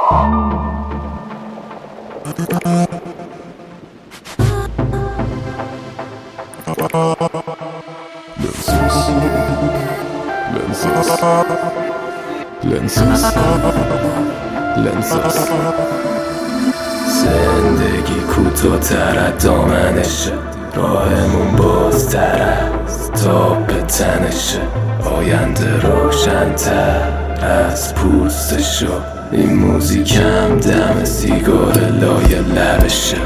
زندگی کوتاه‌تر از دامنشه، راهمون بازتر از تاب تنشه، آینده روشن‌تر از پوستشو، این موزیکم دم سیگار لای لبشه.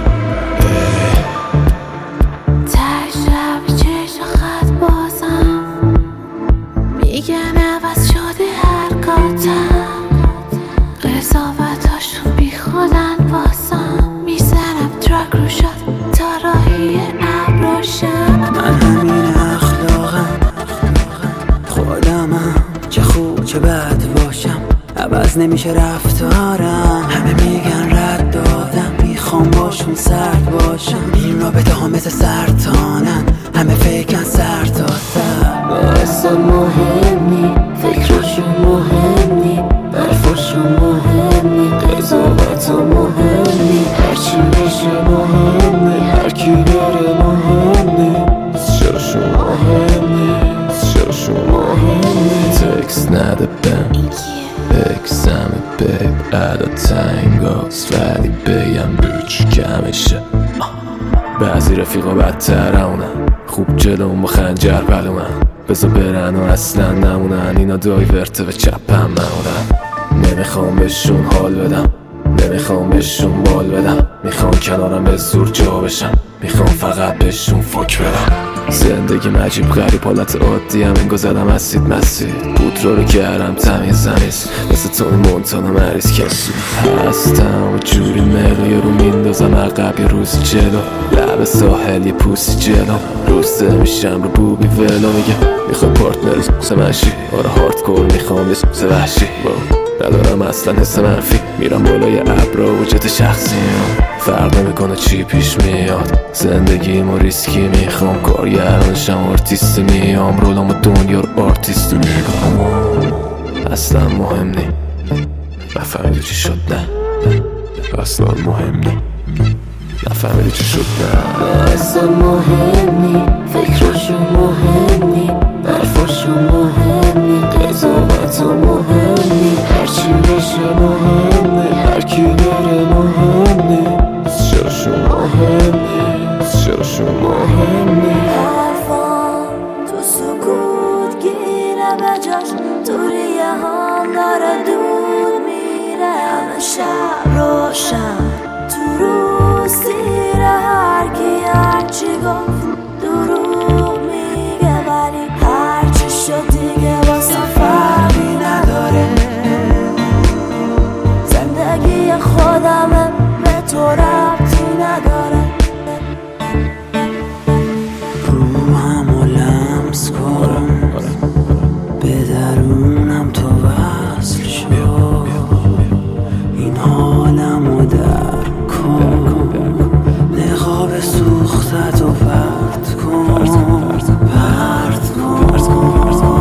قضاوتاشون بی خودن باسم، میزنم ترک رو شد تا راهی ابراشم. من همین اخلاقم، خودمم، چه خوب چه بد باشم عوض نمیشه رفتارم. همه میگن رد دادم، میخوام باشون سرد باشم. این رابطه ها مثل سرطانن، همه فکرن سر تا سر. اصلا مهم نی، فکراشون مهم نی، حرفاشون مهم نی، قضاوتا مهم نی، هرچی بشه مهم نی، هرکی بره مهم نی، چراشون مهم نی، چراشون مهم نی. تکست نده بهم، اکسم بیب ادا تنگاست، ولی بگم بیچ کمشه. بعضی رفیقا بدترونن، خوب جلوم با خنجر بلومن، بزا برن و اصلا نمونن. اینا دایورته و چپم مونن. نمیخوام بهشون حال بدم، نمیخوام بهشون بال بدم، میخوام کنارم به زور جا بشم، میخوام فقط بهشون فک بدم. زندگی عجیب غریب حالت عادی هم، انگار زدم اسید مسید، پودرا رو کردم تمیز زمیز، مثل تونی مونتانا مریض کسی هستم و جوری ملو رو میندازم عقب یه روز جلو، لب ساحل یه پوسی جلو، روسته میشم رو بوبی ولو. میگه میخوای پارتنر سمشی، آره هاردکور میخوام یه سوز وحشی، ندارم اصلا حس منفی، میرم بالای ابرا و جت شخصیم، فرق نمیکنه چی پیش میاد. زندگیمو ریسکی میخوام، کارگرانشم آرتیستی میام، رولامو دنیا رو آرتیستی میگم. اصلا مهم نی، نفهمیدی چی شد نه، اصلا مهم نی، نفهمیدی چی شد نه. اصلا مهم نی، فکراشون مهم نی، حرفاشون مهم نی، قضاوتا مهم نی، هرچی بشه مهم نی، هرکی بره مهم نی، چراشون مهم نی، چراشون مهم نی. حرفام تو سکوت گیره به جاش، تو ریه هم داره دود میره، همه شب روشن تو روز سیره، هرکی هرچی گفت دروغ میگه، ولی هرچی شد دیگه واسه فرقی نداره. زندگی خودمه، به تو ربطی نداره. روحمو لمس کن، به درونم تو وصل شو، این حالمو درک کن، نقاب سوختت و پرت کن، پرت کن.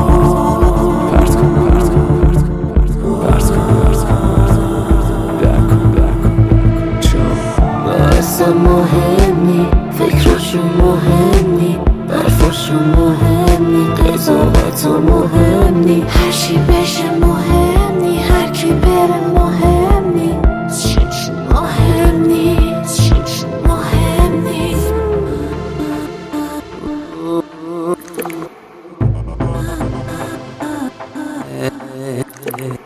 اصلا مهم نی، فکراشون مهم نی، حرفاشون مهم نی، قضاوتا مهم نی، هرچی بشه مهم نی، هرکی بره مهم نی، مهم نی، مهم نی.